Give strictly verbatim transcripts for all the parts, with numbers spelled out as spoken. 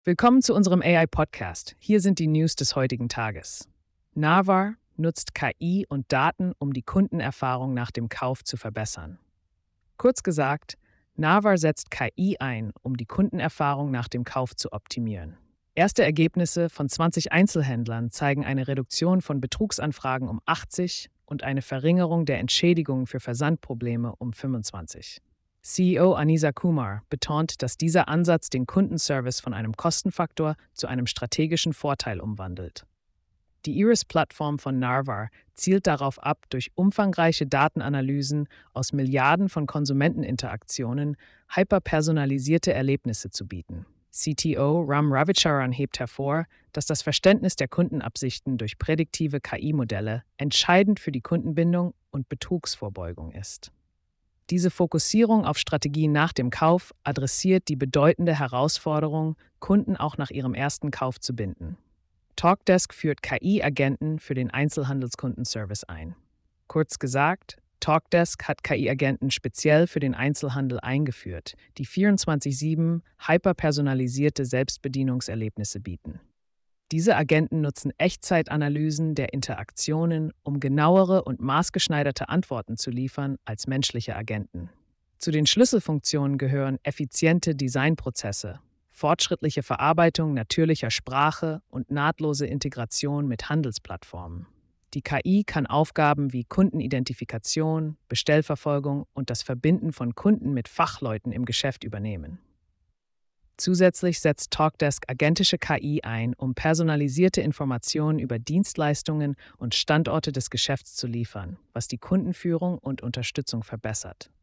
Willkommen zu unserem A I-Podcast. Hier sind die News des heutigen Tages. Narvar nutzt K I und Daten, um die Kundenerfahrung nach dem Kauf zu verbessern. Kurz gesagt, Narvar setzt K I ein, um die Kundenerfahrung nach dem Kauf zu optimieren. Erste Ergebnisse von zwanzig Einzelhändlern zeigen eine Reduktion von Betrugsanfragen um achtzig und eine Verringerung der Entschädigungen für Versandprobleme um fünfundzwanzig. C E O Anisa Kumar betont, dass dieser Ansatz den Kundenservice von einem Kostenfaktor zu einem strategischen Vorteil umwandelt. Die Iris-Plattform von Narvar zielt darauf ab, durch umfangreiche Datenanalysen aus Milliarden von Konsumenteninteraktionen hyperpersonalisierte Erlebnisse zu bieten. C T O Ram Ravicharan hebt hervor, dass das Verständnis der Kundenabsichten durch prädiktive K I-Modelle entscheidend für die Kundenbindung und Betrugsvorbeugung ist. Diese Fokussierung auf Strategien nach dem Kauf adressiert die bedeutende Herausforderung, Kunden auch nach ihrem ersten Kauf zu binden. Talkdesk führt K I-Agenten für den Einzelhandelskundenservice ein. Kurz gesagt, Talkdesk hat K I-Agenten speziell für den Einzelhandel eingeführt, die vierundzwanzig sieben hyperpersonalisierte Selbstbedienungserlebnisse bieten. Diese Agenten nutzen Echtzeitanalysen der Interaktionen, um genauere und maßgeschneiderte Antworten zu liefern als menschliche Agenten. Zu den Schlüsselfunktionen gehören effiziente Designprozesse, fortschrittliche Verarbeitung natürlicher Sprache und nahtlose Integration mit Handelsplattformen. Die K I kann Aufgaben wie Kundenidentifikation, Bestellverfolgung und das Verbinden von Kunden mit Fachleuten im Geschäft übernehmen. Zusätzlich setzt Talkdesk agentische K I ein, um personalisierte Informationen über Dienstleistungen und Standorte des Geschäfts zu liefern, was die Kundenführung und Unterstützung verbessert.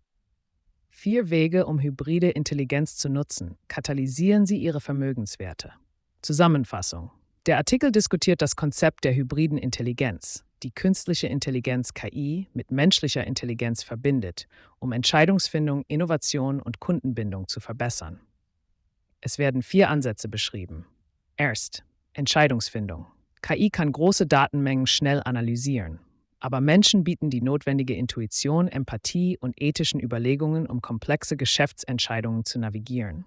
Vier Wege, um hybride Intelligenz zu nutzen, katalysieren sie ihre Vermögenswerte. Zusammenfassung: Der Artikel diskutiert das Konzept der hybriden Intelligenz, die künstliche Intelligenz K I mit menschlicher Intelligenz verbindet, um Entscheidungsfindung, Innovation und Kundenbindung zu verbessern. Es werden vier Ansätze beschrieben. Erst. Entscheidungsfindung. K I kann große Datenmengen schnell analysieren, aber Menschen bieten die notwendige Intuition, Empathie und ethischen Überlegungen, um komplexe Geschäftsentscheidungen zu navigieren.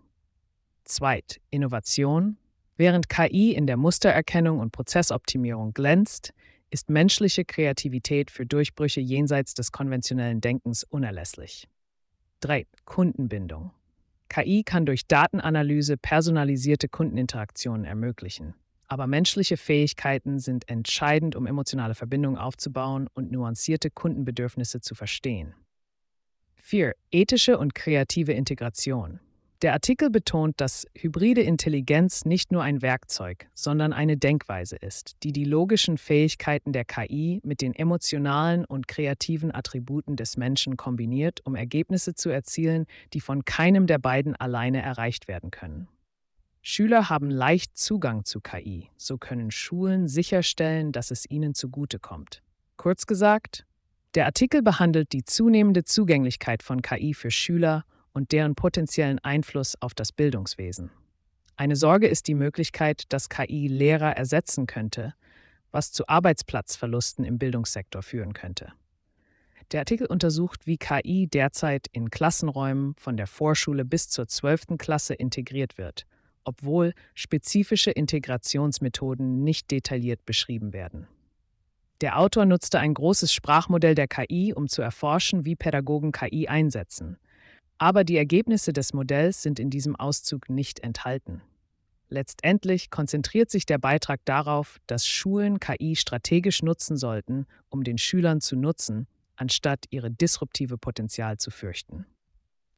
Zweit. Innovation. Während K I in der Mustererkennung und Prozessoptimierung glänzt, ist menschliche Kreativität für Durchbrüche jenseits des konventionellen Denkens unerlässlich. Drei. Kundenbindung. K I kann durch Datenanalyse personalisierte Kundeninteraktionen ermöglichen. Aber menschliche Fähigkeiten sind entscheidend, um emotionale Verbindungen aufzubauen und nuancierte Kundenbedürfnisse zu verstehen. Vier. Ethische und kreative Integration. Der Artikel betont, dass hybride Intelligenz nicht nur ein Werkzeug, sondern eine Denkweise ist, die die logischen Fähigkeiten der K I mit den emotionalen und kreativen Attributen des Menschen kombiniert, um Ergebnisse zu erzielen, die von keinem der beiden alleine erreicht werden können. Schüler haben leicht Zugang zu K I, so können Schulen sicherstellen, dass es ihnen zugutekommt. Kurz gesagt, der Artikel behandelt die zunehmende Zugänglichkeit von K I für Schüler und deren potenziellen Einfluss auf das Bildungswesen. Eine Sorge ist die Möglichkeit, dass K I Lehrer ersetzen könnte, was zu Arbeitsplatzverlusten im Bildungssektor führen könnte. Der Artikel untersucht, wie K I derzeit in Klassenräumen von der Vorschule bis zur zwölften Klasse integriert wird, obwohl spezifische Integrationsmethoden nicht detailliert beschrieben werden. Der Autor nutzte ein großes Sprachmodell der K I, um zu erforschen, wie Pädagogen K I einsetzen. Aber die Ergebnisse des Modells sind in diesem Auszug nicht enthalten. Letztendlich konzentriert sich der Beitrag darauf, dass Schulen K I strategisch nutzen sollten, um den Schülern zu nutzen, anstatt ihre disruptive Potenzial zu fürchten.